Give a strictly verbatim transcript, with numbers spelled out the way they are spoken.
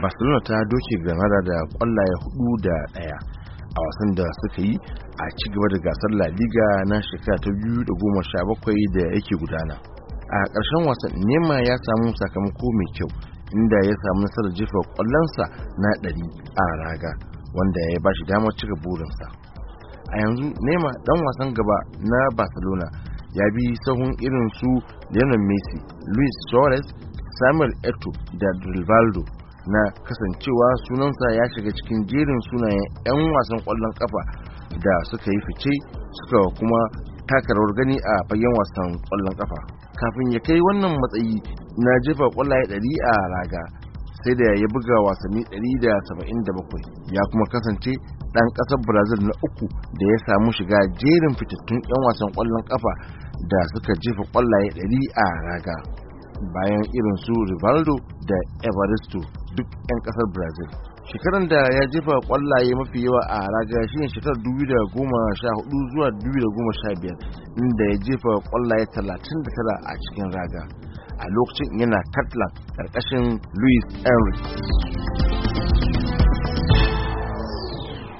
Barcelona ta doke Granada da kwallaye hudu da daya a wasan da suka yi a ci gaba da gasar La Liga na shekara ta biyu da goma sha bakwai da yake gudana. A ƙarshen wasan Neymar ya samu sakamako mai kyau inda ya samu nasarar jefa kwallonsa na ɗari a raga wanda ya ba shi damar cika burinsa. A yanzu Neymar dan wasan gaba na Barcelona ya bi sahun irin su Lionel Messi, Luis Suarez, Samuel Eto'o da Rivaldo na kasancewa sunansa ya shiga cikin jerin sunayen 'yan wasan kwallon kafa da suka yi fice suka kuma taka rawar gani a fagen wasan kwallon kafa. Kafin ya kai wannan matsayi na jefa kwallaye ɗari a raga, sai da ya buga wasanni ɗari da saba'in da bakwai, ya kuma kasance ɗan ƙasar Brazil na uku da ya samu shiga jerin fitattun 'yan wasan kwallon kafa da suka jefa kwallaye ɗari a raga, bayan irin su Rivaldo da Evaristo, duk 'yan kasar Brazil. Shekaran da ya jefa kwallaye mafi yawa a raga shine shekarar dubu biyu da goma sha hudu zuwa dubu biyu da goma sha biyar, inda ya jefa kwallaye talatin da tara a cikin raga a lokacin yana Catalan karkashin Luis Enrique.